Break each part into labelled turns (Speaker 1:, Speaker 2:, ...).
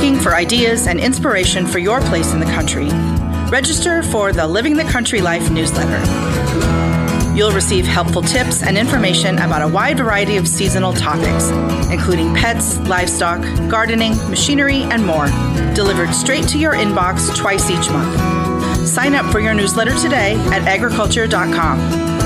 Speaker 1: Looking for ideas and inspiration for your place in the country? Register for the Living the Country Life newsletter. You'll receive helpful tips and information about a wide variety of seasonal topics, including pets, livestock, gardening, machinery, and more, delivered straight to your inbox twice each month. Sign up for your newsletter today at agriculture.com.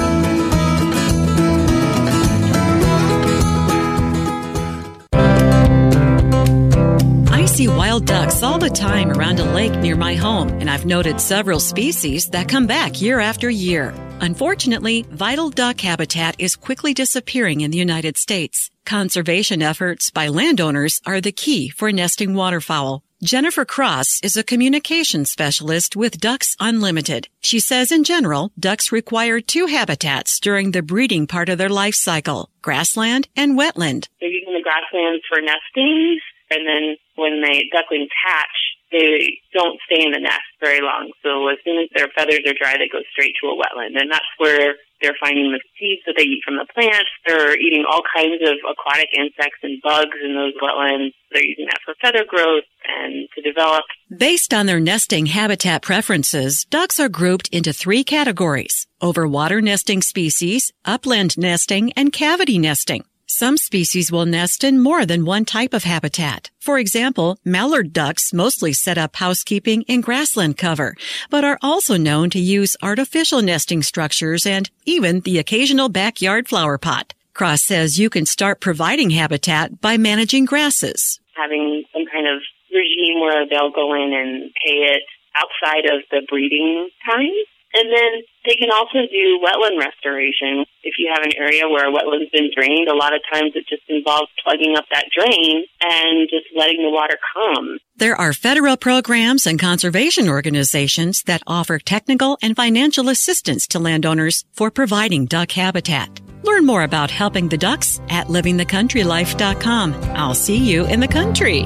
Speaker 2: I see wild ducks all the time around a lake near my home, and I've noted several species that come back year after year. Unfortunately, vital duck habitat is quickly disappearing in the United States. Conservation efforts by landowners are the key for nesting waterfowl. Jennifer Cross is a communications specialist with Ducks Unlimited. She says in general, ducks require two habitats during the breeding part of their life cycle, grassland and wetland.
Speaker 3: They're using the grassland for nesting, and then when the ducklings hatch, they don't stay in the nest very long. So as soon as their feathers are dry, they go straight to a wetland. And that's where they're finding the seeds that they eat from the plants. They're eating all kinds of aquatic insects and bugs in those wetlands. They're using that for feather growth and to develop.
Speaker 2: Based on their nesting habitat preferences, ducks are grouped into three categories: overwater nesting species, upland nesting, and cavity nesting. Some species will nest in more than one type of habitat. For example, mallard ducks mostly set up housekeeping in grassland cover, but are also known to use artificial nesting structures and even the occasional backyard flower pot. Cross says you can start providing habitat by managing grasses.
Speaker 3: Having some kind of regime where they'll go in and pay it outside of the breeding time. And then they can also do wetland restoration. If you have an area where a wetland's been drained, a lot of times it just involves plugging up that drain and just letting the water come.
Speaker 2: There are federal programs and conservation organizations that offer technical and financial assistance to landowners for providing duck habitat. Learn more about helping the ducks at livingthecountrylife.com. I'll see you in the country.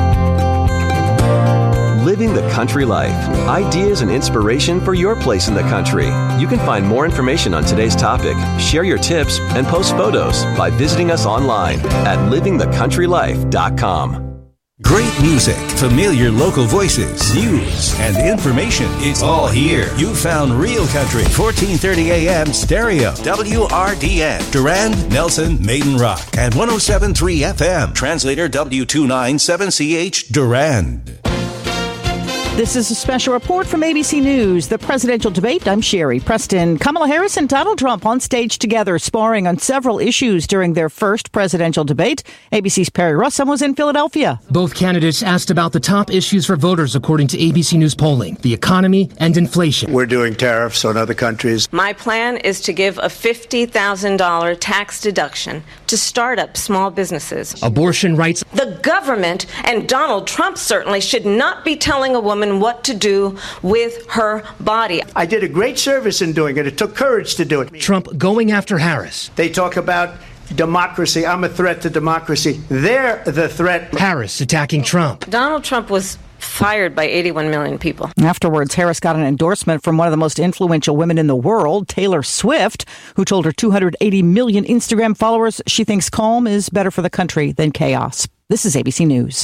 Speaker 4: Living the Country Life. Ideas and inspiration for your place in the country. You can find more information on today's topic, share your tips, and post photos by visiting us online at livingthecountrylife.com.
Speaker 5: Great music, familiar local voices, news, and information. It's all here. You found Real Country, 1430 AM stereo, WRDN, Durand, Nelson, Maiden Rock, and 107.3 FM, translator W297CH, Durand.
Speaker 6: This is a special report from ABC News. The presidential debate. I'm Sherry Preston. Kamala Harris and Donald Trump on stage together, sparring on several issues during their first presidential debate. ABC's Perry Russum was in Philadelphia.
Speaker 7: Both candidates asked about the top issues for voters, according to ABC News polling: the economy and inflation.
Speaker 8: We're doing tariffs on other countries.
Speaker 9: My plan is to give a $50,000 tax deduction to start up small businesses.
Speaker 7: Abortion rights.
Speaker 9: The government, and Donald Trump certainly, should not be telling a woman what to do with her body.
Speaker 8: I did a great service in doing it. It took courage to do it.
Speaker 7: Trump going after Harris.
Speaker 8: They talk about democracy. I'm a threat to democracy. They're the threat.
Speaker 7: Harris attacking Trump.
Speaker 9: Donald Trump was fired by 81 million people.
Speaker 6: Afterwards, Harris got an endorsement from one of the most influential women in the world, Taylor Swift, who told her 280 million Instagram followers she thinks calm is better for the country than chaos. This is ABC News.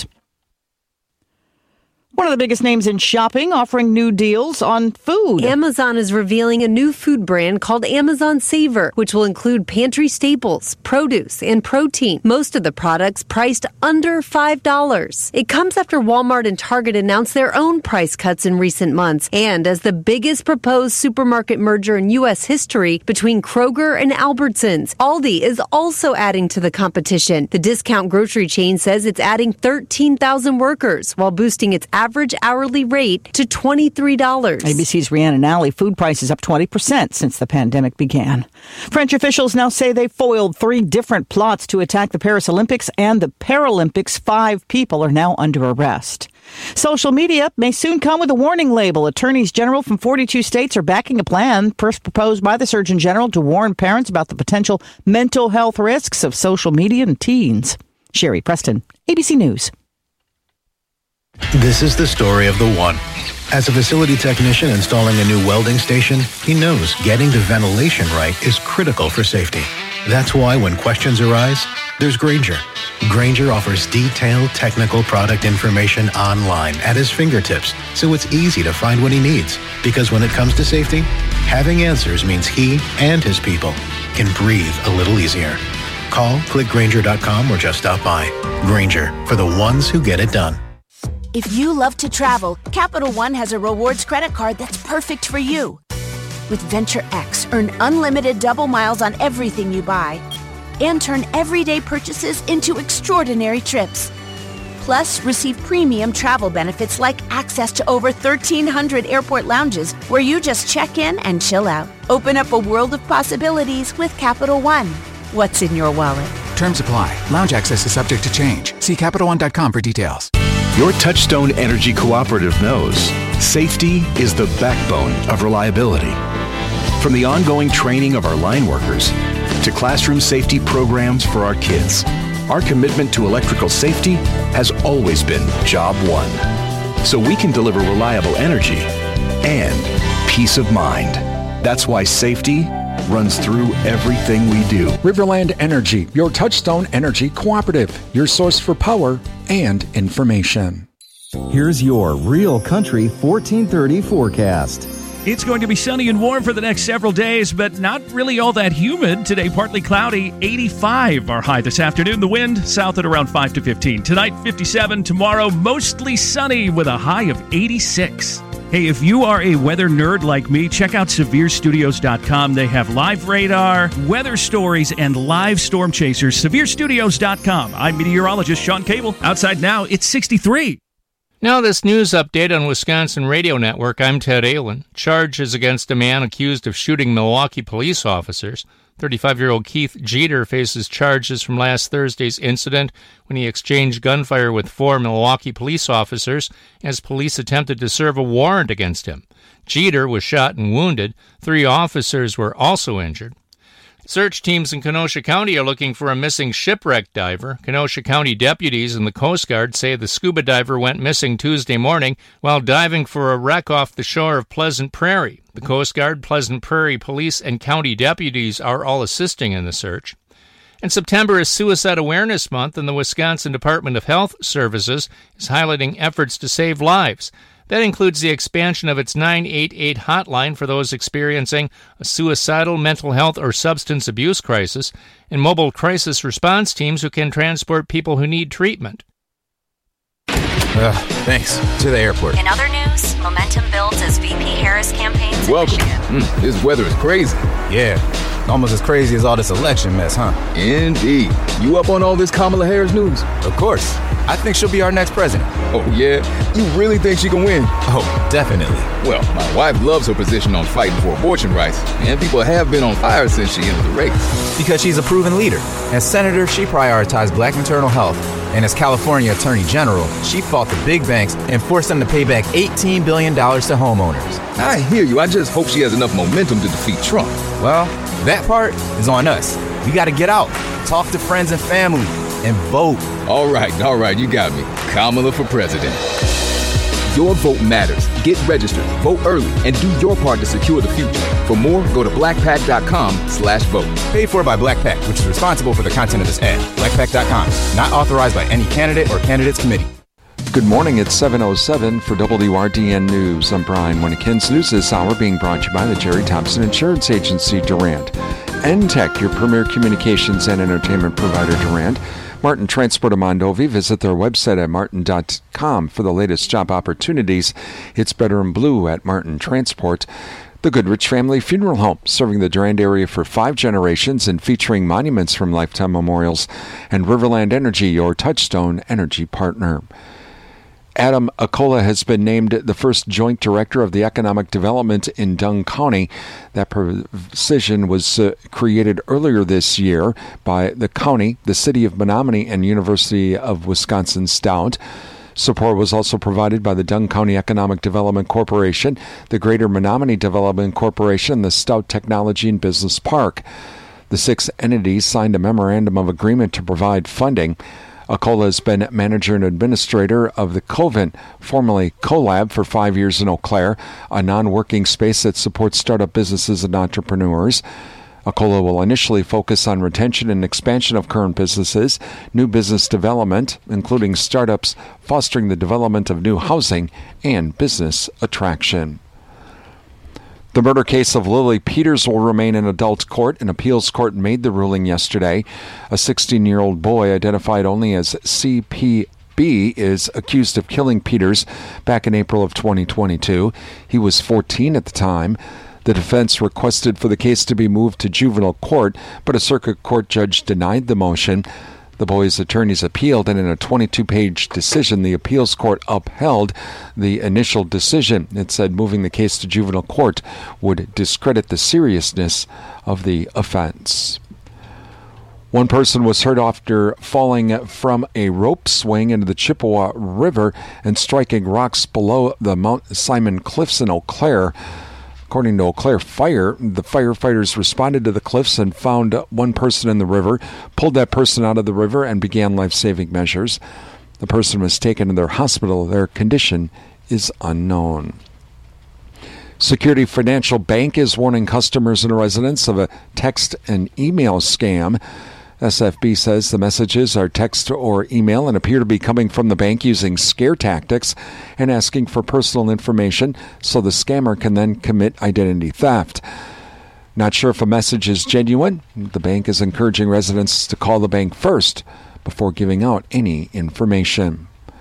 Speaker 6: One of the biggest names in shopping offering new deals on food.
Speaker 10: Amazon is revealing a new food brand called Amazon Savor, which will include pantry staples, produce, and protein. Most of the products priced under $5. It comes after Walmart and Target announced their own price cuts in recent months, and as the biggest proposed supermarket merger in U.S. history between Kroger and Albertsons. Aldi is also adding to the competition. The discount grocery chain says it's adding 13,000 workers while boosting its average hourly rate to $23.
Speaker 6: ABC's Rhiannon Alley. Food prices up 20% since the pandemic began. French officials now say they foiled 3 different plots to attack the Paris Olympics and the Paralympics. 5 people are now under arrest. Social media may soon come with a warning label. Attorneys general from 42 states are backing a plan first proposed by the Surgeon General to warn parents about the potential mental health risks of social media and teens. Sherry Preston, ABC News.
Speaker 11: This is the story of the one. As a facility technician installing a new welding station, he knows getting the ventilation right is critical for safety. That's why when questions arise, there's Grainger. Grainger offers detailed technical product information online at his fingertips, so it's easy to find what he needs. Because when it comes to safety, having answers means he and his people can breathe a little easier. Call, click Grainger.com, or just stop by. Grainger, for the ones who get it done.
Speaker 12: If you love to travel, Capital One has a rewards credit card that's perfect for you. With Venture X, earn unlimited double miles on everything you buy and turn everyday purchases into extraordinary trips. Plus, receive premium travel benefits like access to over 1,300 airport lounges where you just check in and chill out. Open up a world of possibilities with Capital One. What's in your wallet?
Speaker 13: Terms apply. Lounge access is subject to change. See CapitalOne.com for details.
Speaker 14: Your Touchstone Energy Cooperative knows safety is the backbone of reliability. From the ongoing training of our line workers to classroom safety programs for our kids, our commitment to electrical safety has always been job one. So we can deliver reliable energy and peace of mind. That's why safety runs through everything we do.
Speaker 15: Riverland Energy, your Touchstone Energy Cooperative, your source for power and information.
Speaker 16: Here's your Real Country 1430 forecast.
Speaker 17: It's going to be sunny and warm for the next several days, but not really all that humid. Today, partly cloudy, 85 our high this afternoon. The wind south at around 5 to 15. Tonight, 57. Tomorrow, mostly sunny with a high of 86. Hey, if you are a weather nerd like me, check out SevereStudios.com. They have live radar, weather stories, and live storm chasers. SevereStudios.com. I'm meteorologist Sean Cable. Outside now, it's 63.
Speaker 18: Now this news update on Wisconsin Radio Network. I'm Ted Allen. Charges against a man accused of shooting Milwaukee police officers. 35-year-old Keith Jeter faces charges from last Thursday's incident when he exchanged gunfire with 4 Milwaukee police officers as police attempted to serve a warrant against him. Jeter was shot and wounded. 3 officers were also injured. Search teams in Kenosha County are looking for a missing shipwreck diver. Kenosha County deputies and the Coast Guard say the scuba diver went missing Tuesday morning while diving for a wreck off the shore of Pleasant Prairie. The Coast Guard, Pleasant Prairie Police, and county deputies are all assisting in the search. And September is Suicide Awareness Month, and the Wisconsin Department of Health Services is highlighting efforts to save lives. That includes the expansion of its 988 hotline for those experiencing a suicidal, mental health, or substance abuse crisis, and mobile crisis response teams who can transport people who need treatment.
Speaker 19: Thanks. To the airport.
Speaker 20: In other news, momentum builds as VP Harris campaigns
Speaker 19: Welcome.
Speaker 20: in Michigan.
Speaker 19: This weather is crazy. Yeah. Almost as crazy as all this election mess, huh? Indeed. You up on all this Kamala Harris news? Of course. I think she'll be our next president. Oh, yeah? You really think she can win? Oh, definitely. Well, my wife loves her position on fighting for abortion rights, and people have been on fire since she entered the race. Because she's a proven leader. As senator, she prioritized black maternal health. And as California Attorney General, she fought the big banks and forced them to pay back $18 billion to homeowners. I hear you. I just hope she has enough momentum to defeat Trump. Well, that part is on us. We got to get out, talk to friends and family, and vote. All right, you got me. Kamala for president. Your vote matters. Get registered, vote early, and do your part to secure the future. For more, go to blackpack.com/vote. Paid for by Black Pack, which is responsible for the content of this ad. Blackpack.com. Not authorized by any candidate or candidates committee.
Speaker 21: Good morning, it's 7:07 for WRDN News. I'm Brian Winnekins. News this hour being brought to you by the Jerry Thompson Insurance Agency, Durant. NTech, your premier communications and entertainment provider, Durant. Martin Transport of Mondovi. Visit their website at martin.com for the latest job opportunities. It's better in blue at Martin Transport. The Goodrich Family Funeral Home, serving the Durand area for 5 generations and featuring monuments from Lifetime Memorials. And Riverland Energy, your Touchstone Energy partner. Adam Acola has been named the first joint director of the economic development in Dung County. That position was created earlier this year by the county, the city of Menominee, and University of Wisconsin-Stout. Support was also provided by the Dung County Economic Development Corporation, the Greater Menominee Development Corporation, and the Stout Technology and Business Park. The 6 entities signed a memorandum of agreement to provide funding. Acola has been manager and administrator of the Coven, formerly CoLab, for 5 years in Eau Claire, a non-working space that supports startup businesses and entrepreneurs. ACOLA will initially focus on retention and expansion of current businesses, new business development, including startups, fostering the development of new housing, and business attraction. The murder case of Lily Peters will remain in adult court. An appeals court made the ruling yesterday. A 16-year-old boy identified only as CPB is accused of killing Peters back in April of 2022. He was 14 at the time. The defense requested for the case to be moved to juvenile court, but a circuit court judge denied the motion. The boy's attorneys appealed, and in a 22-page decision, the appeals court upheld the initial decision. It said moving the case to juvenile court would discredit the seriousness of the offense. One person was hurt after falling from a rope swing into the Chippewa River and striking rocks below the Mount Simon Cliffs in Eau Claire. According to Eau Claire Fire, the firefighters responded to the cliffs and found one person in the river, pulled that person out of the river, and began life-saving measures. The person was taken to their hospital. Their condition is unknown. Security Financial Bank is warning customers and residents of a text and email scam. SFB says the messages are text or email and appear to be coming from the bank using scare tactics and asking for personal information so the scammer can then commit identity theft. Not sure if a message is genuine. The bank is encouraging residents to call the bank first before giving out any information.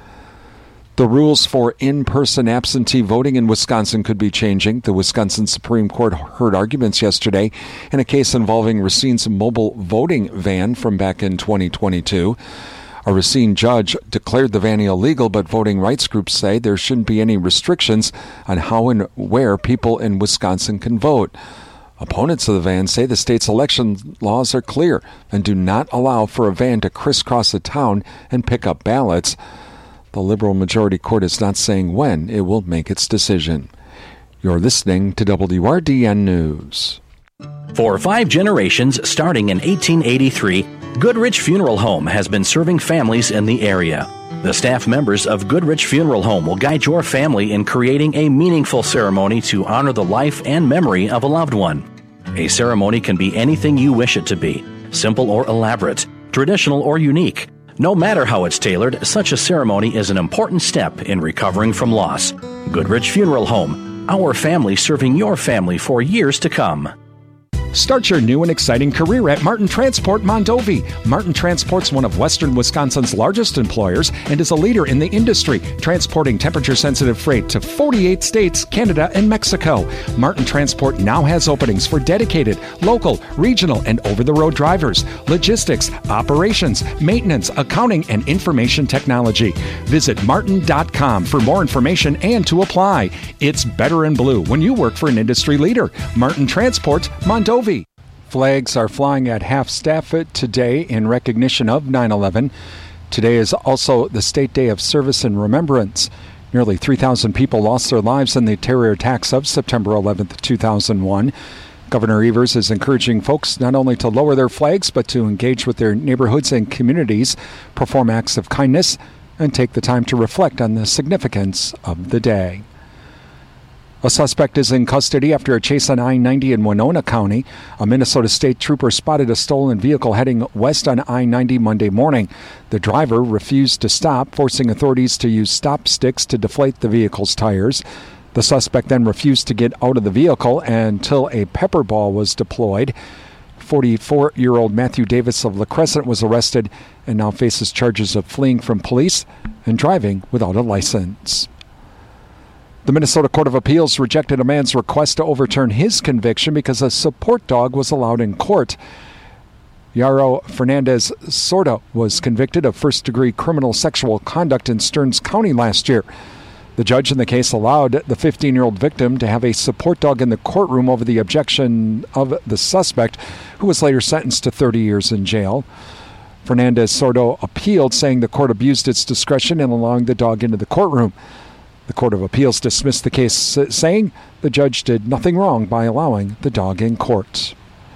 Speaker 21: The rules for in-person absentee voting in Wisconsin could be changing. The Wisconsin Supreme Court heard arguments yesterday in a case involving Racine's mobile voting van from back in 2022. A Racine judge declared the van illegal, but voting rights groups say there shouldn't be any restrictions on how and where people in Wisconsin can vote. Opponents of the van say the state's election laws are clear and do not allow for a van to crisscross the town and pick up ballots. The Liberal majority court is not saying when it will make its decision. You're listening to WRDN News.
Speaker 1: For 5 generations, starting in 1883, Goodrich Funeral Home has been serving families in the area. The staff members of Goodrich Funeral Home will guide your family in creating a meaningful ceremony to honor the life and memory of a loved one. A ceremony can be anything you wish it to be, simple or elaborate, traditional or unique. No matter how it's tailored, such a ceremony is an important step in recovering from loss. Goodrich Funeral Home, our family serving your family for years to come.
Speaker 15: Start your new and exciting career at Martin Transport Mondovi. Martin Transport's one of Western Wisconsin's largest employers and is a leader in the industry, transporting temperature-sensitive freight to 48 states, Canada, and Mexico. Martin Transport now has openings for dedicated, local, regional, and over-the-road drivers, logistics, operations, maintenance, accounting, and information technology. Visit martin.com for more information and to apply. It's better in blue when you work for an industry leader. Martin Transport Mondovi. Flags are flying at half-staff today in recognition of 9/11. Today is also the State Day of Service and Remembrance. Nearly 3,000 people lost their lives in the terror attacks of September 11th, 2001. Governor Evers is encouraging folks not only to lower their flags, but to engage with their neighborhoods and communities, perform acts of kindness, and take the time to reflect on the significance of the day. A suspect is in custody after a chase on I-90 in Winona County. A Minnesota State trooper spotted a stolen vehicle heading west on I-90 Monday morning. The driver refused to stop, forcing authorities to use stop sticks to deflate the vehicle's tires. The suspect then refused to get out of the vehicle until a pepper ball was deployed. 44-year-old Matthew Davis of La Crescent was arrested and now faces charges of fleeing from police and driving without a license. The Minnesota Court of Appeals rejected a man's request to overturn his conviction because a support dog was allowed in court. Yaro Fernandez Sorda was convicted of first-degree criminal sexual conduct in Stearns County last year. The judge in the case allowed the 15-year-old victim to have a support dog in the courtroom over the objection of the suspect, who was later sentenced to 30 years in jail. Fernandez Sordo appealed, saying the court abused its discretion in allowing the dog into the courtroom. The Court of Appeals dismissed the case, saying the judge did nothing wrong by allowing the dog in court.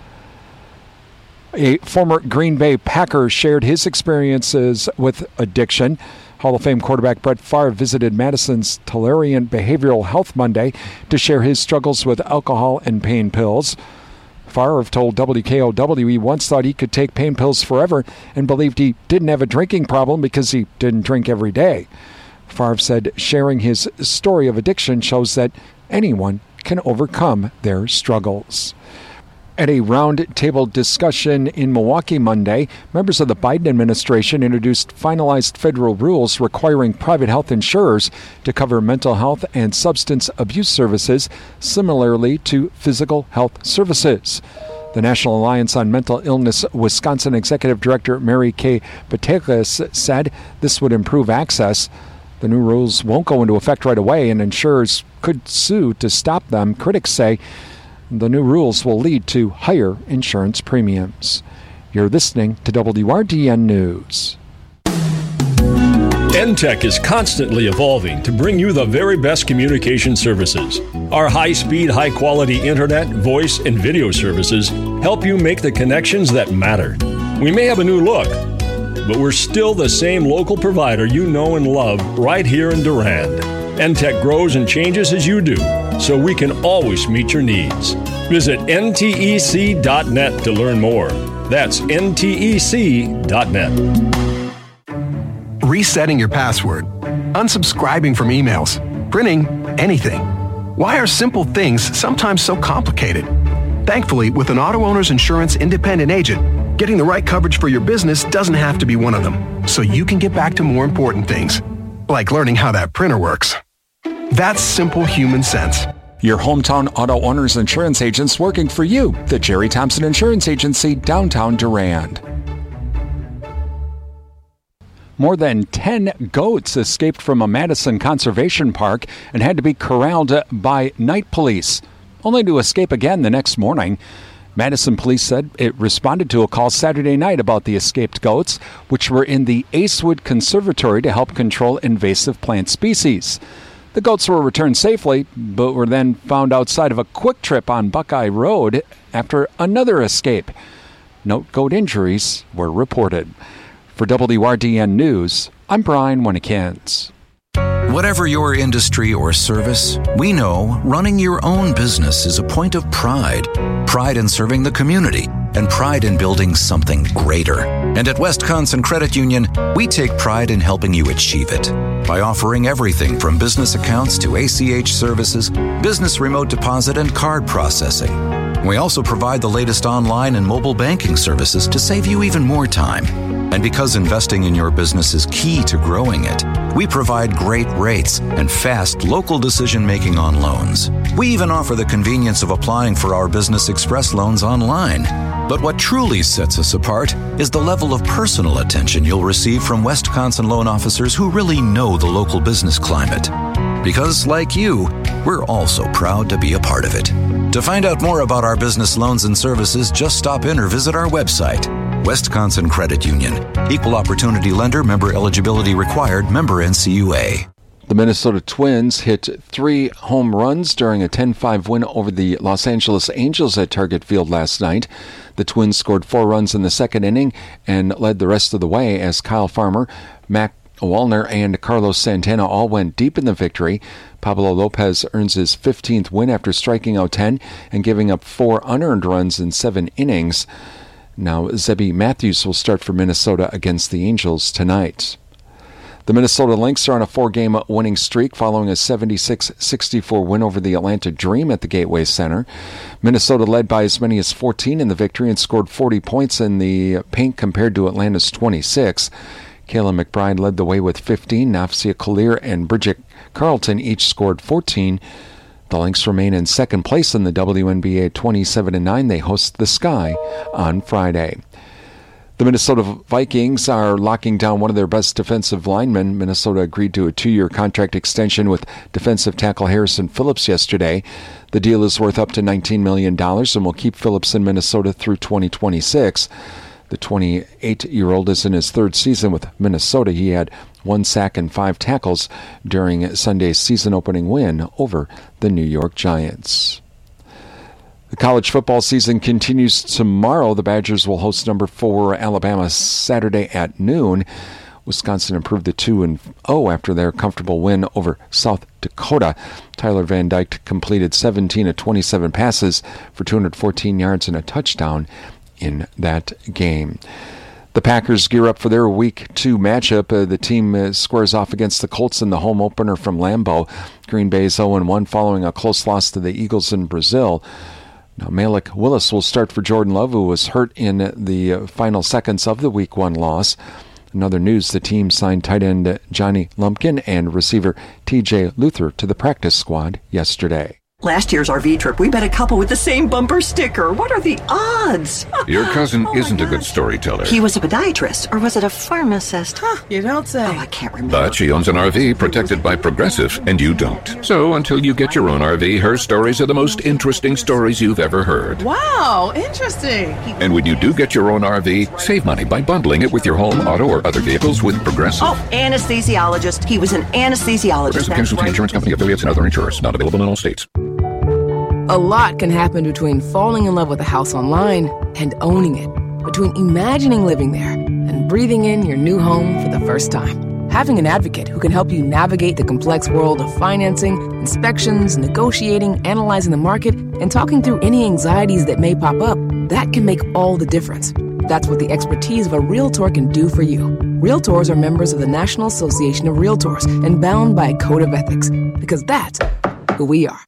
Speaker 15: A former Green Bay Packer shared his experiences with addiction. Hall of Fame quarterback Brett Favre visited Madison's Tellurian Behavioral Health Monday to share his struggles with alcohol and pain pills.
Speaker 21: Favre told WKOW he once thought he could take pain pills forever and believed he didn't have a drinking problem because he didn't drink every day. Favre said sharing his story of addiction shows that anyone can overcome their struggles. At a roundtable discussion in Milwaukee Monday, members of the Biden administration introduced finalized federal rules requiring private health insurers to cover mental health and substance abuse services, similarly to physical health services. The National Alliance on Mental Illness Wisconsin Executive Director Mary Kay Batekas said this would improve access. The new rules won't go into effect right away, and insurers could sue to stop them. Critics say the new rules will lead to higher insurance premiums. You're listening to WRDN News.
Speaker 3: NTEC is constantly evolving to bring you the very best communication services. Our high-speed, high-quality internet, voice, and video services help you make the connections that matter. We may have a new look, but we're still the same local provider you know and love right here in Durand. NTEC grows and changes as you do, so we can always meet your needs. Visit ntec.net to learn more. That's ntec.net.
Speaker 22: Resetting your password, unsubscribing from emails, printing anything. Why are simple things sometimes so complicated? Thankfully, with an auto owner's insurance independent agent, getting the right coverage for your business doesn't have to be one of them, so you can get back to more important things, like learning how that printer works. That's simple human sense.
Speaker 21: Your hometown auto owner's insurance agents working for you. The Jerry Thompson Insurance Agency, downtown Durand. More than 10 goats escaped from a Madison Conservation Park and had to be corralled by night police, only to escape again the next morning. Madison police said it responded to a call Saturday night about the escaped goats, which were in the Acewood Conservatory to help control invasive plant species. The goats were returned safely, but were then found outside of a Quick Trip on Buckeye Road after another escape. No goat injuries were reported. For WRDN News, I'm Brian Winnikins.
Speaker 23: Whatever your industry or service, we know running your own business is a point of pride. Pride in serving the community and pride in building something greater. And at Wisconsin Credit Union, we take pride in helping you achieve it by offering everything from business accounts to ACH services, business remote deposit, and card processing. We also provide the latest online and mobile banking services to save you even more time. And because investing in your business is key to growing it, we provide great rates and fast local decision-making on loans. We even offer the convenience of applying for our Business Express loans online. But what truly sets us apart is the level of personal attention you'll receive from Wisconsin loan officers who really know the local business climate. Because, like you, we're also proud to be a part of it. To find out more about our business loans and services, just stop in or visit our website. Wisconsin Credit Union. Equal Opportunity Lender. Member eligibility required. Member NCUA.
Speaker 21: The Minnesota Twins hit 3 home runs during a 10-5 win over the Los Angeles Angels at Target Field last night. The Twins scored 4 runs in the second inning and led the rest of the way as Kyle Farmer, Mac Wallner, and Carlos Santana all went deep in the victory. Pablo Lopez earns his 15th win after striking out 10 and giving up 4 unearned runs in 7 innings. Now, Zebby Matthews will start for Minnesota against the Angels tonight. The Minnesota Lynx are on a 4-game winning streak following a 76-64 win over the Atlanta Dream at the Gateway Center. Minnesota led by as many as 14 in the victory and scored 40 points in the paint compared to Atlanta's 26. Kayla McBride led the way with 15. Nafsia Collier and Bridget Carlton each scored 14. The Lynx remain in second place in the WNBA 27-9. They host the Sky on Friday. The Minnesota Vikings are locking down one of their best defensive linemen. Minnesota agreed to a 2-year contract extension with defensive tackle Harrison Phillips yesterday. The deal is worth up to $19 million and will keep Phillips in Minnesota through 2026. The 28-year-old is in his 3rd season with Minnesota. He had 1 sack and 5 tackles during Sunday's season-opening win over the New York Giants. The college football season continues tomorrow. The Badgers will host number 4 Alabama Saturday at noon. Wisconsin improved to 2-0 after their comfortable win over South Dakota. Tyler Van Dyke completed 17 of 27 passes for 214 yards and a touchdown in that game. The Packers gear up for their Week 2 matchup. The team squares off against the Colts in the home opener from Lambeau. Green Bay's 0-1 following a close loss to the Eagles in Brazil. Now, Malik Willis will start for Jordan Love, who was hurt in the final seconds of the Week 1 loss. In other news, the team signed tight end Johnny Lumpkin and receiver TJ Luther to the practice squad yesterday.
Speaker 2: Last year's RV trip, we met a couple with the same bumper sticker. What are the odds?
Speaker 4: Your cousin isn't a good storyteller.
Speaker 2: He was a podiatrist, or was it a pharmacist?
Speaker 5: You don't say.
Speaker 2: Oh, I can't remember.
Speaker 4: But she owns an RV protected by Progressive, and you don't. So until you get your own RV, her stories are the most interesting stories you've ever heard.
Speaker 5: Wow, interesting.
Speaker 4: And when you do get your own RV, save money by bundling it with your home, auto, or other vehicles with Progressive.
Speaker 2: Oh, anesthesiologist. He was an anesthesiologist.
Speaker 4: Progressive Casualty Insurance Company, affiliates, and other insurers. Not available in all states.
Speaker 5: A lot can happen between falling in love with a house online and owning it. Between imagining living there and breathing in your new home for the first time. Having an advocate who can help you navigate the complex world of financing, inspections, negotiating, analyzing the market, and talking through any anxieties that may pop up, that can make all the difference. That's what the expertise of a Realtor can do for you. Realtors are members of the National Association of Realtors and bound by a code of ethics, because that's who we are.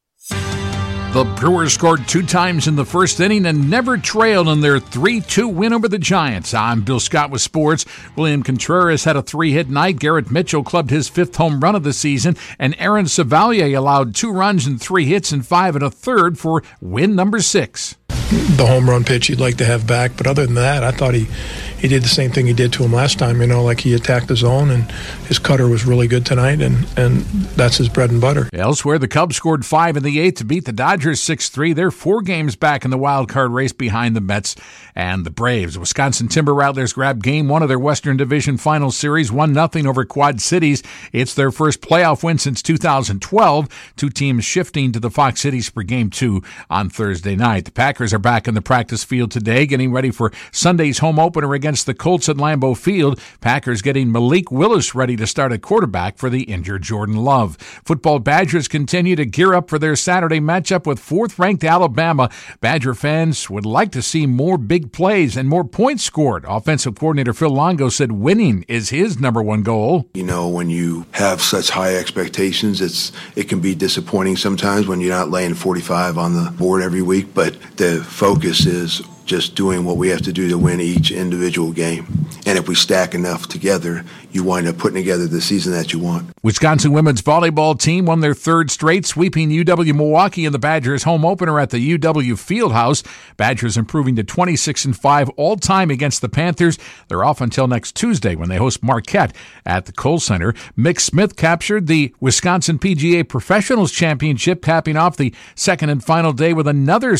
Speaker 24: The Brewers scored 2 times in the first inning and never trailed in their 3-2 win over the Giants. I'm Bill Scott with sports. William Contreras had a 3-hit night. Garrett Mitchell clubbed his 5th home run of the season, and Aaron Savalier allowed 2 runs and 3 hits in 5 1/3 for win number 6.
Speaker 25: The home run pitch he'd like to have back, but other than that, I thought he did the same thing he did to him last time, like he attacked the zone, and his cutter was really good tonight, and that's his bread and butter.
Speaker 24: Elsewhere, the Cubs scored 5 in the 8th to beat the Dodgers 6-3. They're 4 games back in the wild card race behind the Mets and the Braves. Wisconsin Timber Rattlers grabbed Game 1 of their Western Division Final Series, 1-0 over Quad Cities. It's their first playoff win since 2012. 2 teams shifting to the Fox Cities for Game 2 on Thursday night. The Packers are back in the practice field today, getting ready for Sunday's home opener against the Colts at Lambeau Field. Packers getting Malik Willis ready to start at quarterback for the injured Jordan Love. Football Badgers continue to gear up for their Saturday matchup with 4th-ranked Alabama. Badger fans would like to see more big plays and more points scored. Offensive coordinator Phil Longo said winning is his number 1 goal.
Speaker 26: When you have such high expectations, it can be disappointing sometimes when you're not laying 45 on the board every week, but the focus is just doing what we have to do to win each individual game. And if we stack enough together, you wind up putting together the season that you want.
Speaker 24: Wisconsin women's volleyball team won their 3rd straight, sweeping UW-Milwaukee in the Badgers' home opener at the UW Fieldhouse. Badgers improving to 26-5 all-time against the Panthers. They're off until next Tuesday when they host Marquette at the Kohl Center. Mick Smith captured the Wisconsin PGA Professionals Championship, capping off the second and final day with another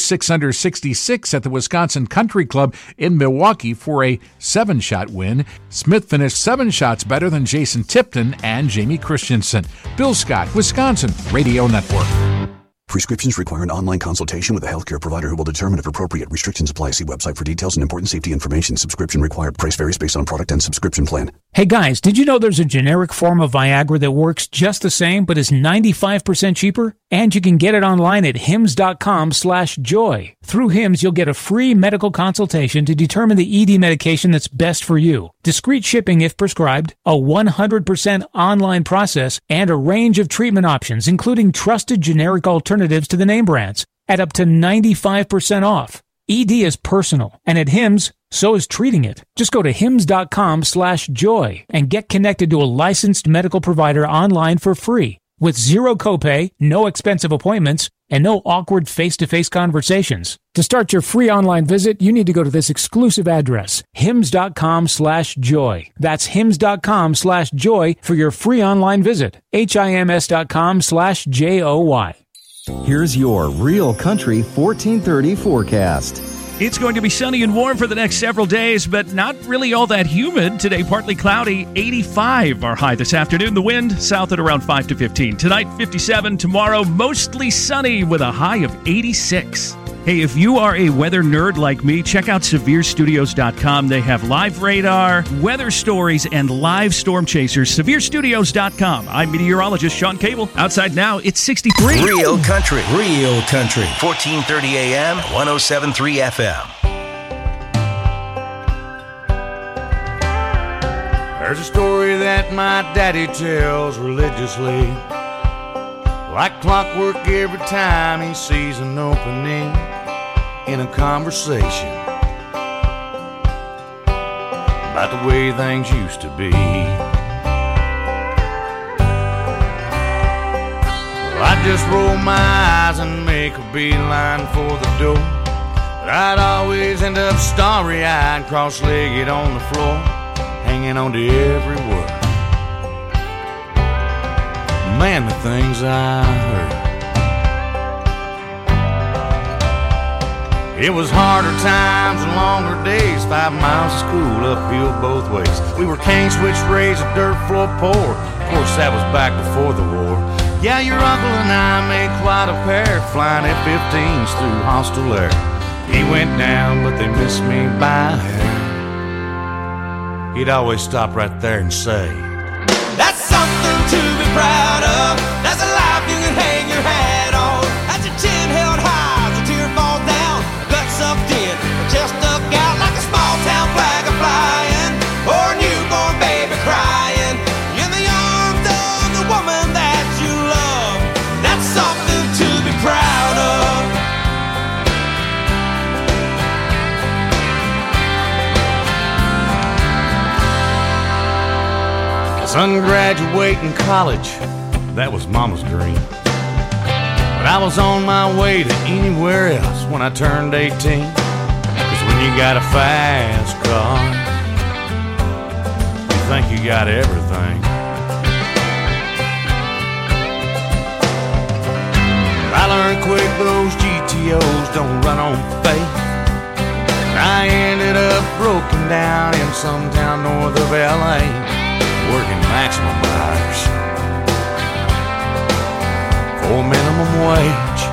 Speaker 24: 666 at the Wisconsin Country Club in Milwaukee for a 7-shot win. Smith finished 7 shots better than Jason Tipton and Jamie Christensen. Bill Scott, Wisconsin Radio Network.
Speaker 27: Prescriptions require an online consultation with a healthcare provider who will determine if appropriate. Restrictions apply. See website for details and important safety information. Subscription required. Price varies based on product and subscription plan.
Speaker 28: Hey guys, did you know there's a generic form of Viagra that works just the same but is 95% cheaper? And you can get it online at hims.com/joy. Through Hims, you'll get a free medical consultation to determine the ED medication that's best for you. Discreet shipping if prescribed, a 100% online process, and a range of treatment options, including trusted generic alternatives to the name brands, at up to 95% off. ED is personal, and at Hims, so is treating it. Just go to hims.com/joy and get connected to a licensed medical provider online for free, with zero copay, no expensive appointments, and no awkward face-to-face conversations. To start your free online visit, you need to go to this exclusive address, hims.com/joy. That's hims.com/joy for your free online visit. hims.com/joy.
Speaker 16: Here's your Real Country 1430 forecast.
Speaker 17: It's going to be sunny and warm for the next several days, but not really all that humid. Today, partly cloudy, 85 our high this afternoon. The wind south at around 5 to 15. Tonight, 57. Tomorrow, mostly sunny with a high of 86. Hey, if you are a weather nerd like me, check out SevereStudios.com. They have live radar, weather stories, and live storm chasers. SevereStudios.com. I'm meteorologist Sean Cable. Outside now, it's 63.
Speaker 6: Real country. 1430 AM, 107.3 FM.
Speaker 7: There's a story that my daddy tells religiously, like clockwork every time he sees an opening in a conversation about the way things used to be. Well, I'd just roll my eyes and make a beeline for the door, but I'd always end up starry-eyed, cross-legged on the floor, hanging on to every word. Man, the things I heard. It was harder times and longer days, 5 miles of school uphill both ways. We were cane switch raised, a dirt floor poor. Of course, that was back before the war. Yeah, your uncle and I made quite a pair, flying F-15s through hostile air. He went down, but they missed me by a hair. He'd always stop right there and say, "That's something to be proud of. That's a life you can hang your hat on. That's your chin held high as a tear falls down. Gut sucked in, chest stuck out like a small town flag a flying, or a newborn baby crying in the arms of the woman that you love. That's something to be proud of." Son graduating college, that was Mama's dream. But I was on my way to anywhere else when I turned 18. 'Cause when you got a fast car, you think you got everything. I learned quick those GTOs don't run on faith. I ended up broken down in some town north of LA, working maximum hours for minimum wage.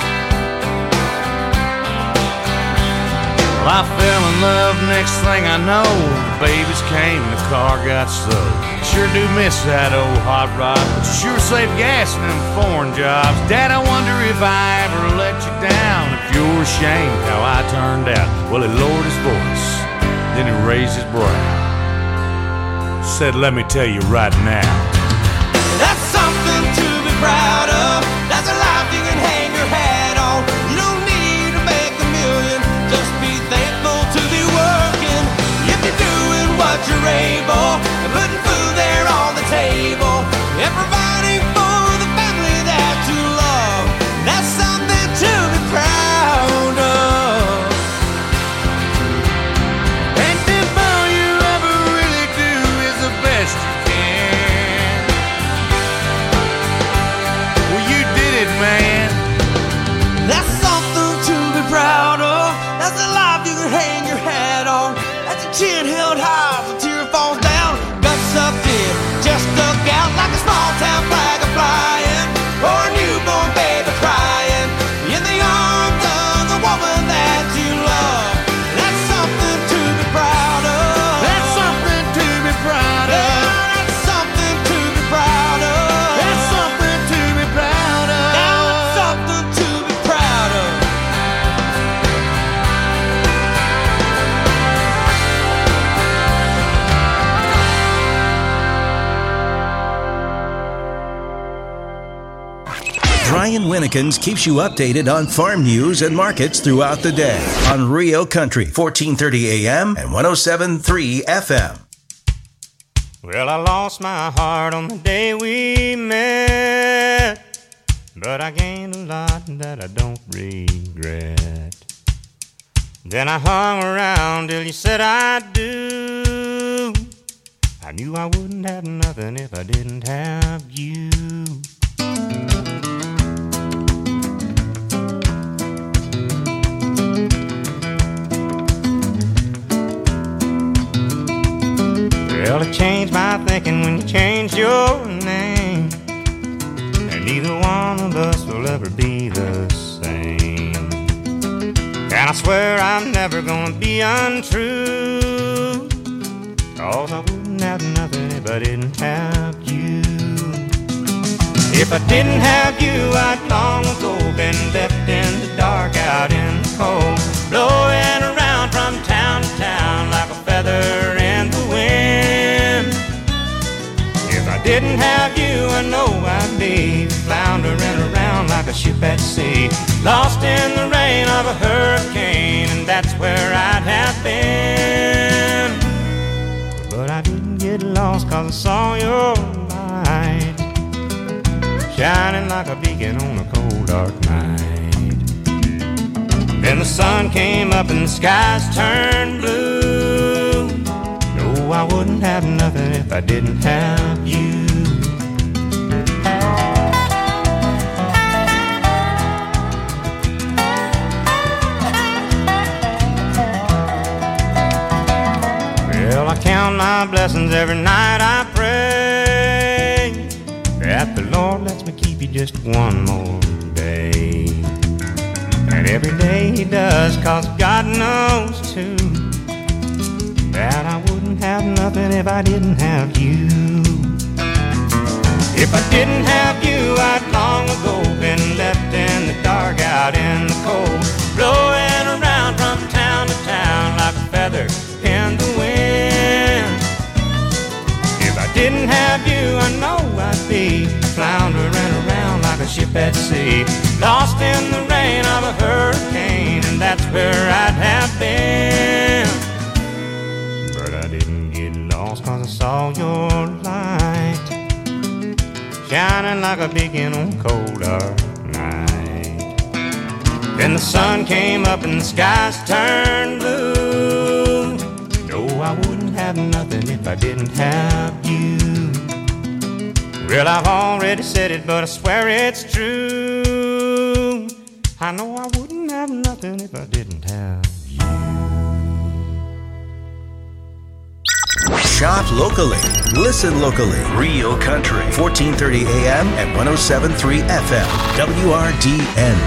Speaker 7: Well, I fell in love, next thing I know, babies came, the car got sold. Sure do miss that old hot rod, but you sure save gas in them foreign jobs. Dad, I wonder if I ever let you down, if you're ashamed how I turned out. Well, he lowered his voice, then he raised his brow, said, "Let me tell you right now, that's something to be proud of. That's a life you can hang your hat on. You don't need to make a million, just be thankful to be working. If you're doing what you're able, and putting food there on the table, and providing for the family that you love, that's something to be proud of. And if all you ever really do is the best you can, well, you did it, man. That's something to be proud of. That's a life you can hang your hat on. That's a chin held high as a tear falls down. Guts sucked in, just stuck out like a small town flag a flying, or a newborn baby crying in the arms of the woman that you love. That's something to be proud of. That's something to be proud of. Yeah, that's something to be proud of. That's something to be proud of. Now that's something to be proud of.
Speaker 6: Brian Winnekins keeps you updated on farm news and markets throughout the day on Rio Country, 1430 AM and 107.3 FM.
Speaker 7: Well, I lost my heart on the day we met, but I gained a lot that I don't regret. Then I hung around till you said I do. I knew I wouldn't have nothing if I didn't have you. Well, it changed my thinking when you changed your name, and neither one of us will ever be the same. And I swear I'm never gonna be untrue, 'cause I wouldn't have nothing if I didn't have you. If I didn't have you, I'd long ago been left in the dark, out in the cold, blowing around from town to town like a feather in the wind. If I didn't have you, I know I'd be floundering around like a ship at sea, lost in the rain of a hurricane, and that's where I'd have been. But I didn't get lost 'cause I saw your light shining like a beacon on a cold dark night. Then the sun came up and the skies turned blue. No, I wouldn't have nothing if I didn't have you. Well, I count my blessings every night I pray that the Lord lets me keep you just one more day. And every day He does, 'cause God knows too that I wouldn't have nothing if I didn't have you. If I didn't have you, I'd long ago been left in the dark, out in the cold, blowing around from town to town like a feather in the wind. If I didn't have you, I know I'd be floundering around like a ship at sea, lost in the rain of a hurricane, and that's where I'd have been. But I didn't get lost 'cause I saw your light shining like a beacon on a cold dark night. Then the sun came up and the skies turned blue. No, I wouldn't have nothing if I didn't have you. Well, I've already said it, but I swear it's true. I know I wouldn't have nothing if I didn't have you.
Speaker 6: Shop locally. Listen locally. Real Country. 1430 AM and 107.3 FM. WRDN.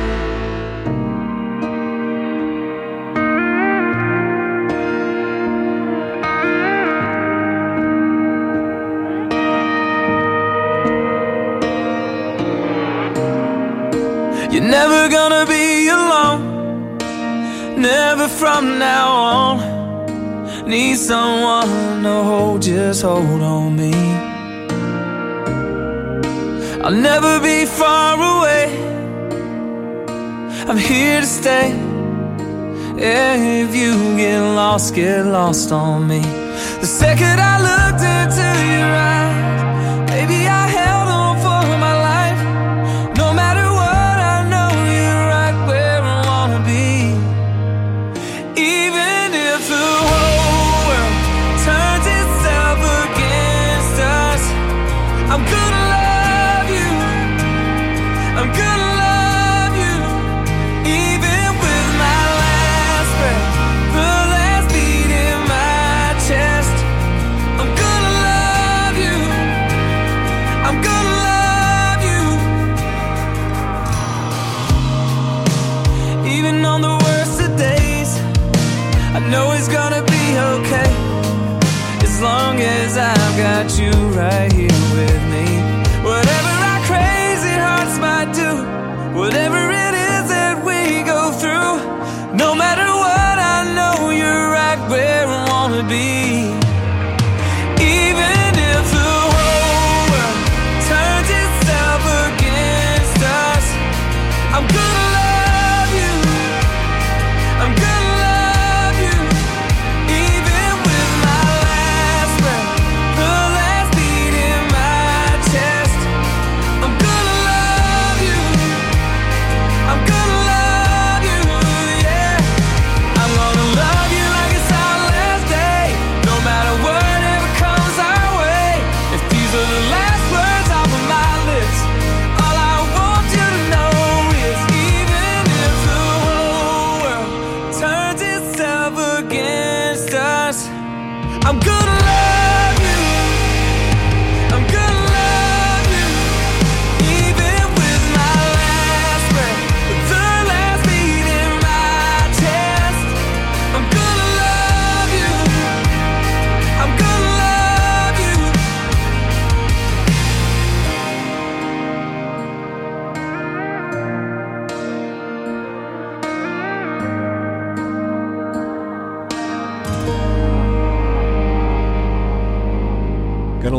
Speaker 8: You're never gonna be alone, never from now on. Need someone to hold, just hold on me. I'll never be far away, I'm here to stay. If you get lost on me. The second I looked into your eyes, baby, I held on for my life. No matter what, I know you're right where I wanna be. Even if the whole world turns itself against us, I'm gonna love you, I'm gonna love you. Even with my last breath, the last beat in my chest, I'm gonna love you,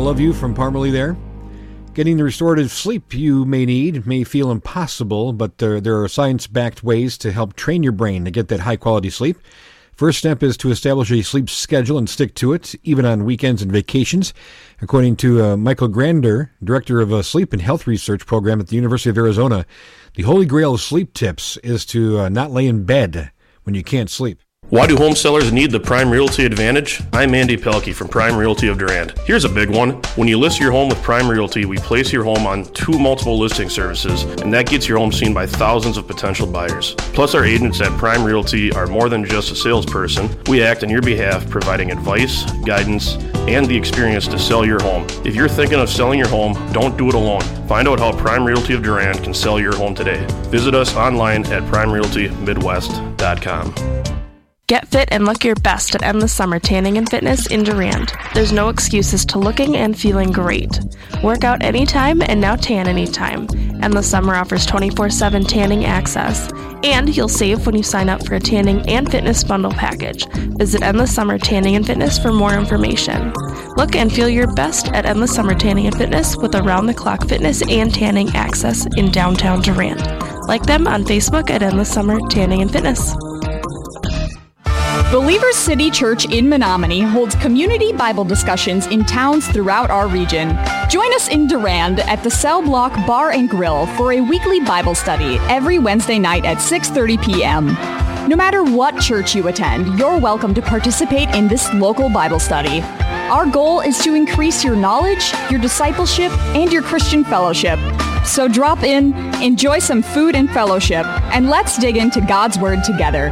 Speaker 9: Love You from Parmalee there. Getting the restorative sleep you may need may feel impossible, but there are science-backed ways to help train your brain to get that high-quality sleep. First step is to establish a sleep schedule and stick to it, even on weekends and vacations. According to Michael Grander, director of a sleep and health research program at the University of Arizona, the holy grail of sleep tips is to not lay in bed when you can't sleep.
Speaker 10: Why do home sellers need the Prime Realty Advantage? I'm Andy Pelkey from Prime Realty of Durand. Here's a big one. When you list your home with Prime Realty, we place your home on 2 multiple listing services, and that gets your home seen by thousands of potential buyers. Plus, our agents at Prime Realty are more than just a salesperson. We act on your behalf, providing advice, guidance, and the experience to sell your home. If you're thinking of selling your home, don't do it alone. Find out how Prime Realty of Durand can sell your home today. Visit us online at primerealtymidwest.com.
Speaker 11: Get fit and look your best at Endless Summer Tanning and Fitness in Durand. There's no excuses to looking and feeling great. Work out anytime and now tan anytime. Endless Summer offers 24/7 tanning access. And you'll save when you sign up for a tanning and fitness bundle package. Visit Endless Summer Tanning and Fitness for more information. Look and feel your best at Endless Summer Tanning and Fitness with around-the-clock fitness and tanning access in downtown Durand. Like them on Facebook at Endless Summer Tanning and Fitness.
Speaker 12: Believers City Church in Menominee holds community Bible discussions in towns throughout our region. Join us in Durand at the Cell Block Bar and Grill for a weekly Bible study every Wednesday night at 6:30 p.m. No matter what church you attend, you're welcome to participate in this local Bible study. Our goal is to increase your knowledge, your discipleship, and your Christian fellowship. So drop in, enjoy some food and fellowship, and let's dig into God's Word together.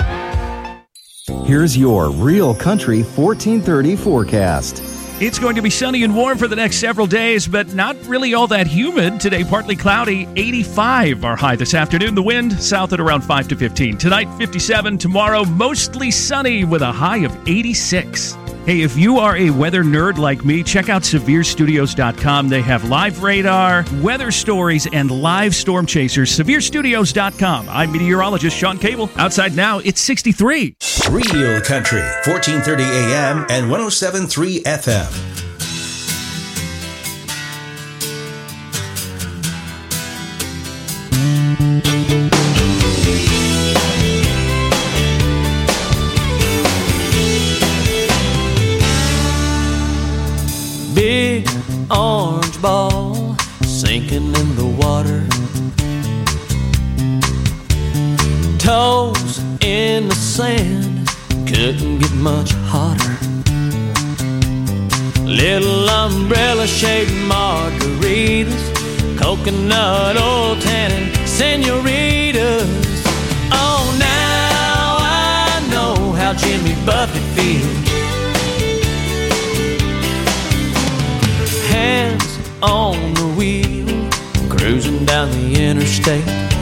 Speaker 16: Here's your Real Country 1430 forecast.
Speaker 17: It's going to be sunny and warm for the next several days, but not really all that humid. Today, partly cloudy, 85 our high this afternoon. The wind south at around 5 to 15. Tonight, 57. Tomorrow, mostly sunny with a high of 86. Hey, if you are a weather nerd like me, check out SevereStudios.com. They have live radar, weather stories, and live storm chasers. SevereStudios.com. I'm meteorologist Sean Cable. Outside now, it's 63.
Speaker 6: Real Country, 1430 AM and 107.3 FM.
Speaker 8: Big orange ball sinking in the water, toes in the sand, couldn't get much hotter. Little umbrella-shaped margaritas, coconut oil tanning senoritas. Oh, now I know how Jimmy Buffett feels. Hands on the wheel, cruising down the interstate.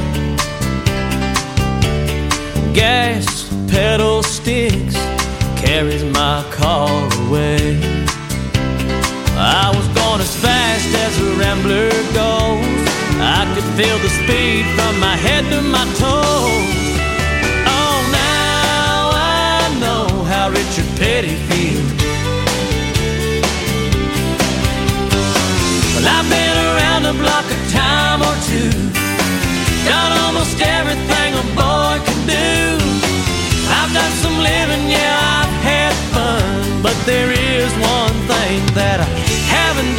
Speaker 8: Gas pedal sticks, carries my car away. I was going as fast as a rambler goes. I could feel the speed from my head to my toes. Oh, now I know how Richard Petty feels. Well, I've been around the block a time or two, done almost everything a boy can do. I've done some living, yeah, I've had fun, but there is one thing that I haven't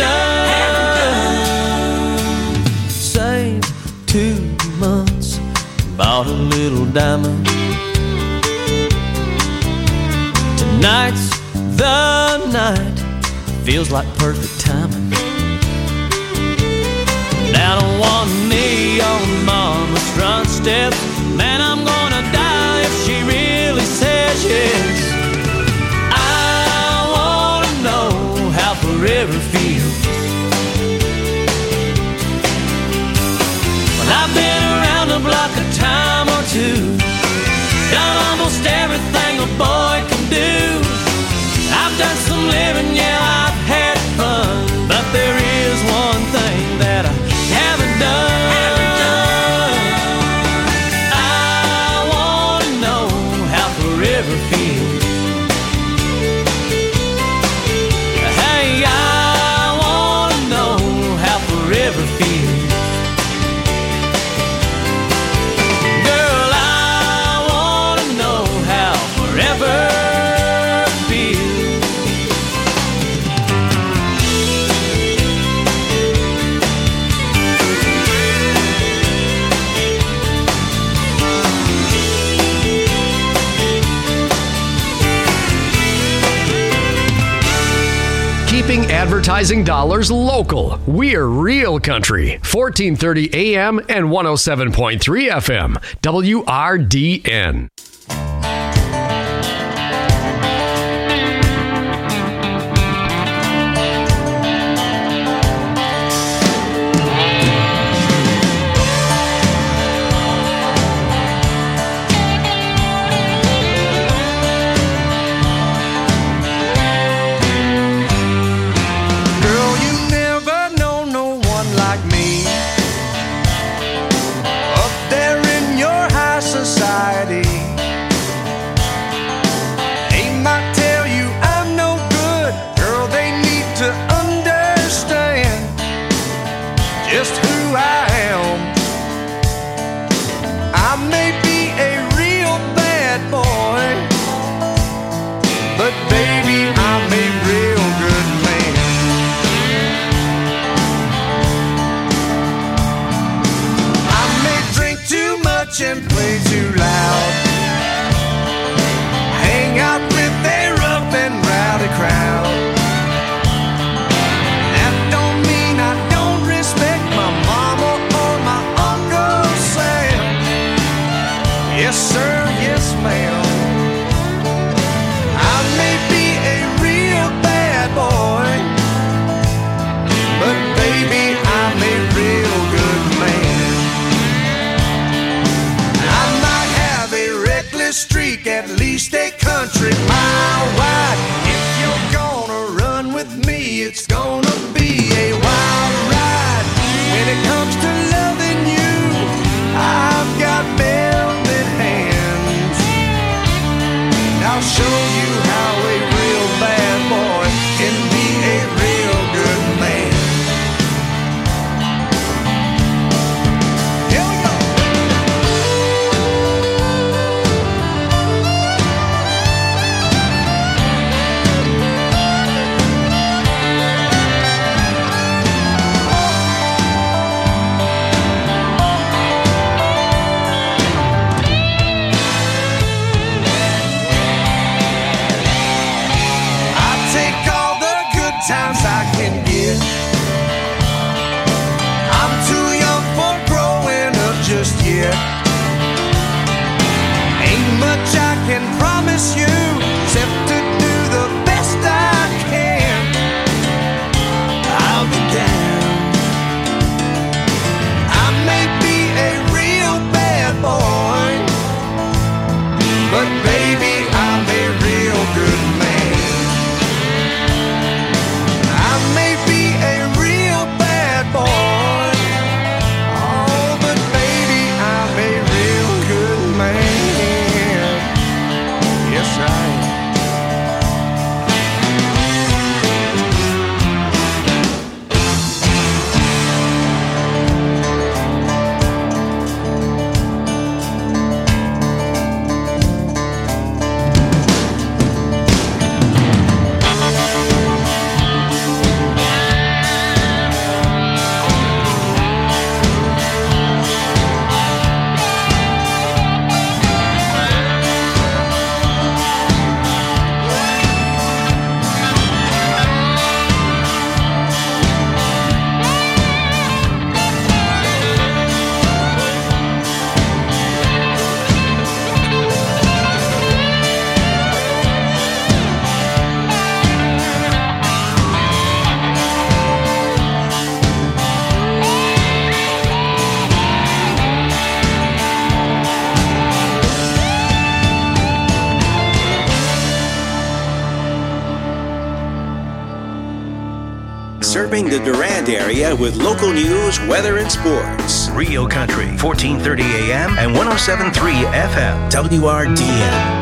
Speaker 8: done. Saved 2 months, bought a little diamond. Tonight's the night, feels like perfect timing. Down on one knee on mama's front steps, man, I'm gonna die if she really says yes. I wanna know how forever feels. Well, I've been around the block a time or two, done almost everything a boy can do. I've done some living, yeah, I've had fun, but there is one thing that I haven't done. I wanna know how forever feels. Hey, I
Speaker 1: advertising dollars local. We're Real Country, 1430 AM and 107.3 FM, WRDN.
Speaker 8: And play too loud. Hang out with a rough and rowdy crowd. That don't mean I don't respect my mama or my Uncle Sam. Yes sir, yes ma'am. I may be a real bad boy, but baby I'm a real good man. Streak at least a country mile wide. If you're gonna run with me, it's gonna be a wild ride. When it comes to loving you, I've got velvet hands. I'll show you how a real bad boy can be a real good man. Here we go. Times I can get. I'm too young for growing up just yet. Ain't much I can promise you except to do the best I can. I'll be down. I may be a real bad boy, but baby I'm a real good man. Oh, but baby, I'm a real good man. Yes, I am.
Speaker 6: Serving the Durand area with local news, weather, and sports. Rio Country, 1430 AM and 107.3 FM, WRDN.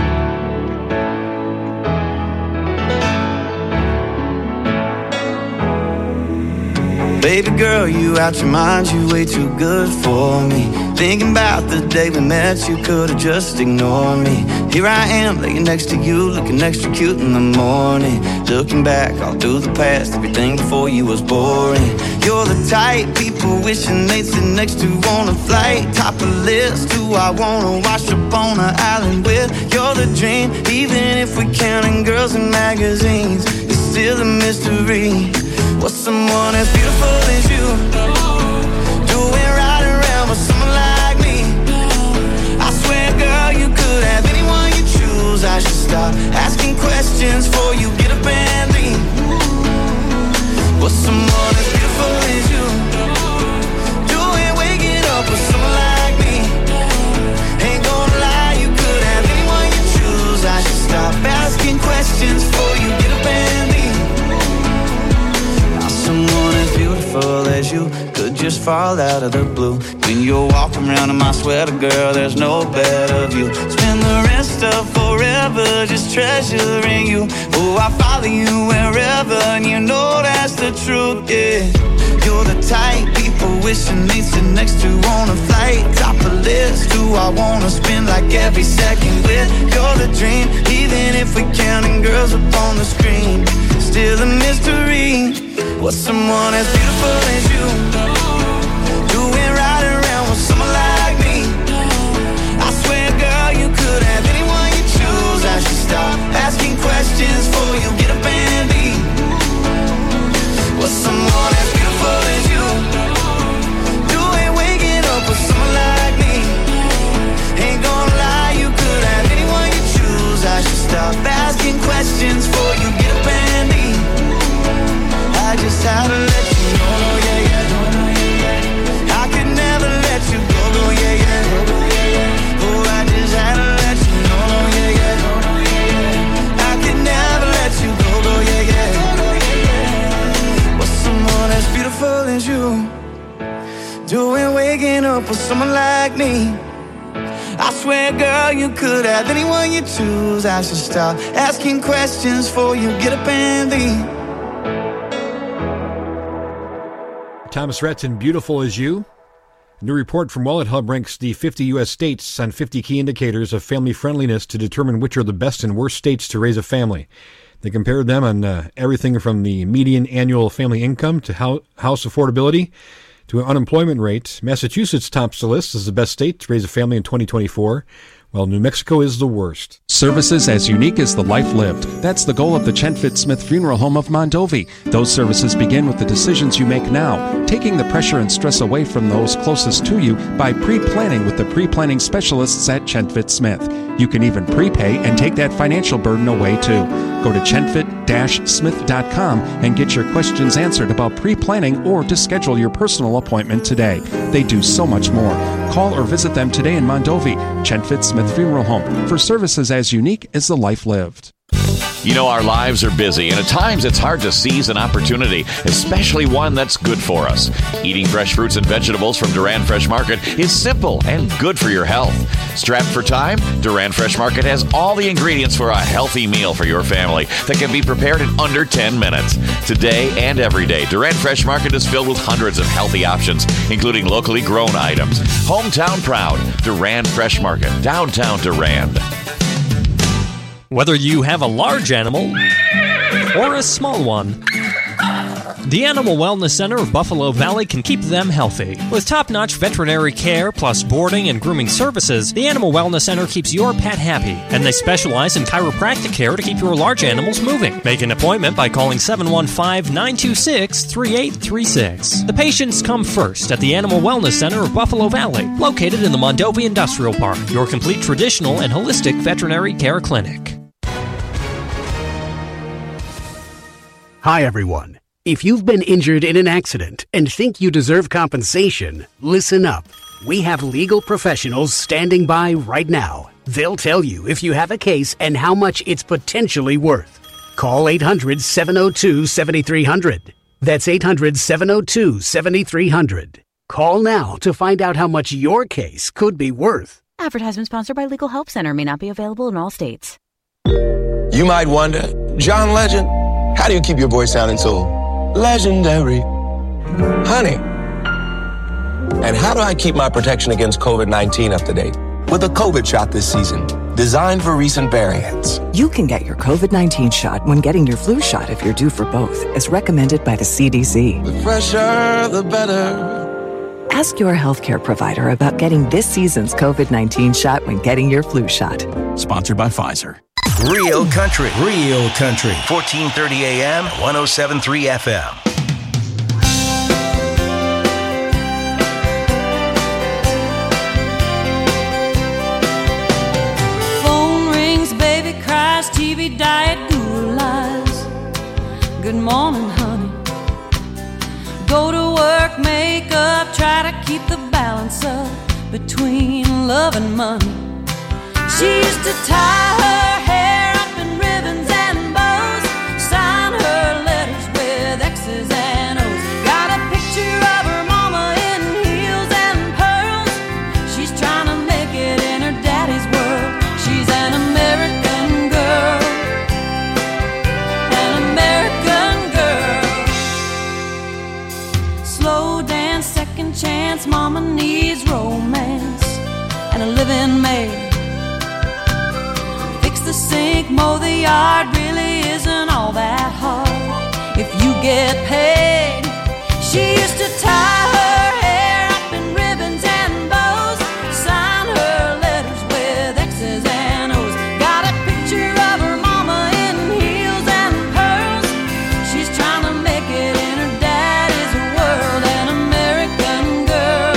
Speaker 3: Baby girl, you out your mind, you way too good for me. Thinking about the day we met, you could've just ignored me. Here I am, laying next to you, looking extra cute in the morning. Looking back all through the past, everything before you was boring. You're the type people wishing they'd sit next to on a flight. Top of the list, who I wanna wash up on an island with. You're the dream, even if we're counting girls in magazines. It's still a mystery. What's someone as beautiful as you doing right around with someone like me? I swear, girl, you could have anyone you choose. I should stop asking questions before you get up and leave. What's someone as beautiful as you doing waking up with someone like me? Ain't gonna lie, you could have anyone you choose. I should stop asking questions before you get up and leave. Now someone as beautiful as you could just fall out of the blue. When you're walking around in my sweater, girl, there's no better view. Spend the rest of forever just treasuring you. Oh, I follow you wherever, and you know that's the truth, yeah. You're the type people wishing they'd sit next to on a flight. Top of the list, who I wanna spend like every second with. You're the dream, even if we're counting girls up on the screen. Still a mystery. What's someone as beautiful as you doing right around with someone like me? I swear, girl, you could have anyone you choose. I should stop asking questions before you get up and leave. What's someone as beautiful as you doing waking up with someone like me? Ain't gonna lie, you could have anyone you choose. I should stop asking questions before you get up and leave. I just had to let you know, yeah, yeah. I could never let you go, yeah, yeah. Oh, I just had to let you know, yeah, yeah. I could never let you go, yeah, yeah. What's someone as beautiful as you doing waking up with someone like me? I swear, girl, you could have anyone you choose. I should stop asking questions before you get up and leave.
Speaker 9: Thomas Rhett and Beautiful As You. A new report from Wallet Hub ranks the 50 U.S. states on 50 key indicators of family friendliness to determine which are the best and worst states to raise a family. They compared them on everything from the median annual family income to house affordability to unemployment rate. Massachusetts tops the list as the best state to raise a family in 2024, while New Mexico is the worst.
Speaker 13: Services as unique as the life lived. That's the goal of the Chenfit Smith Funeral Home of Mondovi. Those services begin with the decisions you make now, taking the pressure and stress away from those closest to you by pre-planning with the pre-planning specialists at Chenfit Smith. You can even prepay and take that financial burden away too. Go to chenfit-smith.com and get your questions answered about pre-planning or to schedule your personal appointment today. They do so much more. Call or visit them today in Mondovi. Chenfit Smith Funeral Home, for services as unique as the life lived.
Speaker 14: You know, our lives are busy, and at times it's hard to seize an opportunity, especially one that's good for us. Eating fresh fruits and vegetables from Duran Fresh Market is simple and good for your health. Strapped for time? Duran Fresh Market has all the ingredients for a healthy meal for your family that can be prepared in under 10 minutes. Today and every day, Duran Fresh Market is filled with hundreds of healthy options, including locally grown items. Hometown proud, Duran Fresh Market, downtown Durand.
Speaker 15: Whether you have a large animal or a small one, the Animal Wellness Center of Buffalo Valley can keep them healthy. With top-notch veterinary care plus boarding and grooming services, the Animal Wellness Center keeps your pet happy, and they specialize in chiropractic care to keep your large animals moving. Make an appointment by calling 715-926-3836. The patients come first at the Animal Wellness Center of Buffalo Valley, located in the Mondovi Industrial Park, your complete traditional and holistic veterinary care clinic.
Speaker 18: Hi, everyone. If you've been injured in an accident and think you deserve compensation, listen up. We have legal professionals standing by right now. They'll tell you if you have a case and how much it's potentially worth. Call 800-702-7300. That's 800-702-7300. Call now to find out how much your case could be worth.
Speaker 19: Advertisement sponsored by Legal Help Center. May not be available in all states.
Speaker 20: You might wonder, John Legend, how do you keep your voice sounding so legendary? Honey. And how do I keep my protection against COVID-19 up to date? With a COVID shot this season, designed for recent variants.
Speaker 22: You can get your COVID-19 shot when getting your flu shot if you're due for both, as recommended by the CDC.
Speaker 20: The fresher, the better.
Speaker 22: Ask your healthcare provider about getting this season's COVID-19 shot when getting your flu shot.
Speaker 23: Sponsored by Pfizer.
Speaker 6: Real Country. Real Country. 1430 AM, 107.3 FM.
Speaker 2: Phone rings, baby cries, TV diet, Google lies. Good morning, honey. Go to work, make up, try to keep the balance up between love and money. She used to tie her hair up in ribbons and bows, sign her letters with X's and O's. Got a picture of her mama in heels and pearls. She's trying to make it in her daddy's world. She's an American girl, an American girl. Slow dance, second chance, mama needs romance and a living maid. The sink, mow the yard, really isn't all that hard if you get paid. She used to tie her hair up in ribbons and bows, sign her letters with X's and O's. Got a picture of her mama in heels and pearls. She's trying to make it in her daddy's world. An American girl,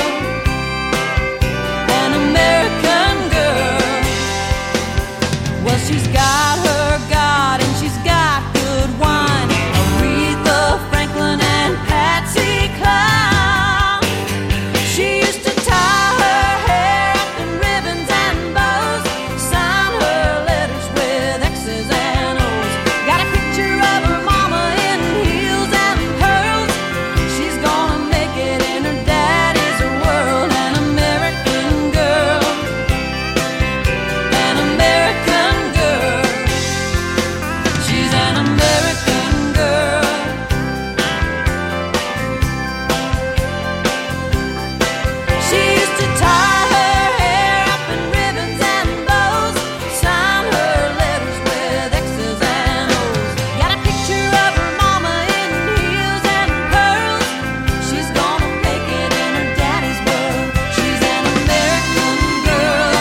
Speaker 2: an American girl. Well, she's got her God and she's got good wine. Aretha Franklin and Patsy Cline. She used to tie her hair up in ribbons and bows, sign her letters with X's and O's. Got a picture of her mama in heels and pearls. She's gonna make it in her daddy's world. An American girl, an American girl. She's an American girl. She used to tie her hair up in ribbons and bows, sign her letters with X's and O's. Got a picture of her mama in heels and pearls. She's gonna make it in her daddy's world. She's an American girl,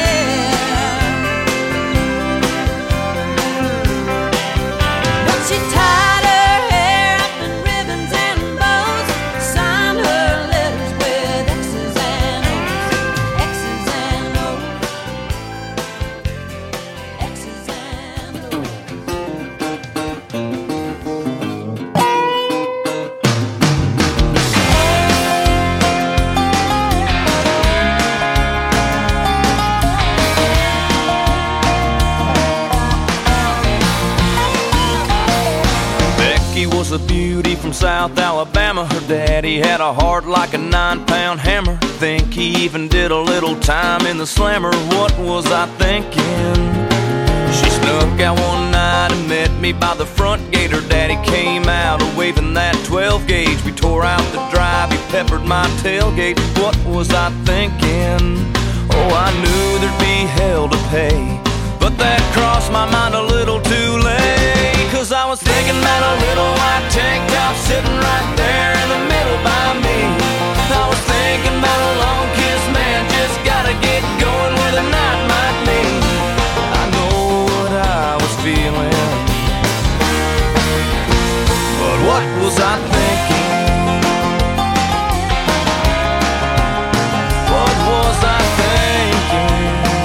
Speaker 2: yeah. But she tied her hair up in ribbons and bows, signed her letters with X's and O's, X's and O's, X's and O's.
Speaker 7: Becky was a beauty from South Alabama. Her daddy had a heart like a 9-pound hammer. Think he even did a little time in the slammer. What was I thinking? She snuck out one night and met me by the front gate. Her daddy came out waving that 12 gauge. We tore out the drive, he peppered my tailgate. What was I thinking? Oh, I knew there'd be hell to pay, but that crossed my mind a little too late. Cause I was thinking about a little white tank top sitting right there in the middle by me. I was thinking about a long kiss, man, just gotta get going where the night might lead. I know what I was feeling, but what was I thinking? What was I thinking?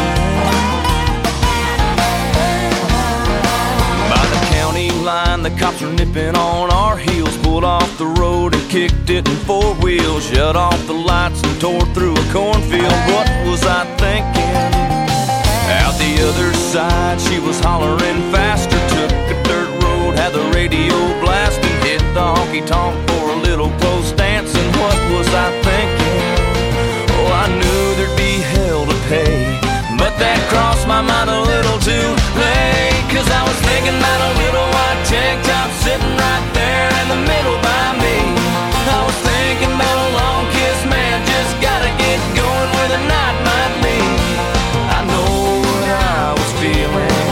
Speaker 7: By the county line, the cops were nipping on our heels. Pulled off the road and kicked it in 4 wheels. Shut off the lights and tore through a cornfield. What was I thinking? Out the other side, she was hollering faster. Took a dirt road, had the radio blasting. Hit the honky-tonk for a little close dancing. What was I thinking? Oh, I knew there'd be hell to pay, but that crossed my mind a little too late. Cause I was thinking about a little white tank top sitting right there in the middle by me. I was thinking about a long kiss, man, just gotta get going where the night might lead. I know what I was feeling,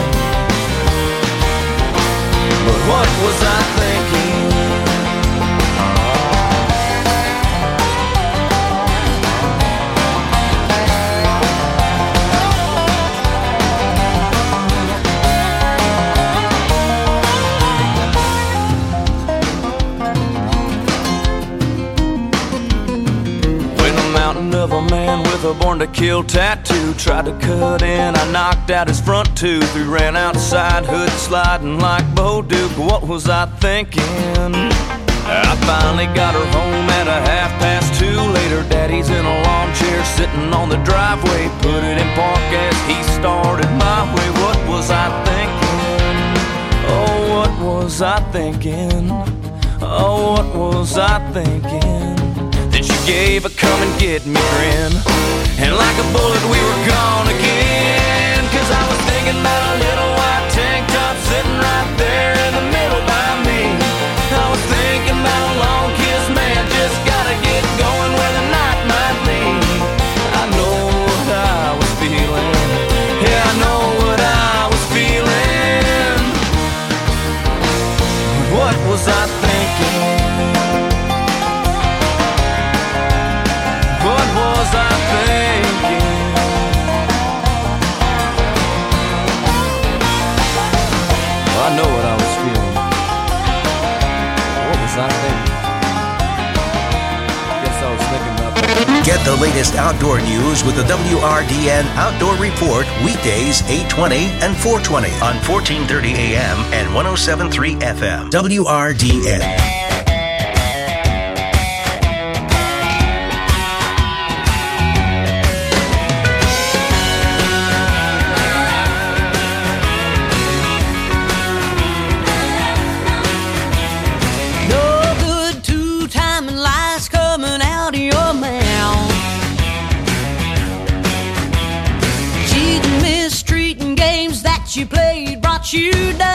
Speaker 7: but what was I thinking?
Speaker 8: mountain of a man with a born-to-kill tattoo. Tried to cut in, I knocked out his front tooth. We ran outside, hood sliding like Bo Duke. What was I thinking? I finally got her home at 2:30. Later, Daddy's in a lawn chair sitting on the driveway. Put it in park as he started my way. What was I thinking? Oh, what was I thinking? Oh, what was I thinking? Then she gave a come and get me grin, and like a bullet we were gone again. Cause I was thinking about a little white tank top sitting right there in the middle by me. I was thinking about a long kiss, man, just gotta get going where the night might lead. I know what I was feeling, yeah, I know what I was feeling. What was I thinking? What was I thinking? Well, I know what I was feeling. What was I thinking? Guess I was thinking about that.
Speaker 6: Get the latest outdoor news with the WRDN Outdoor Report weekdays 8:20 and 4:20 on 1430 AM and 107.3 FM. WRDN.
Speaker 2: You played brought you down.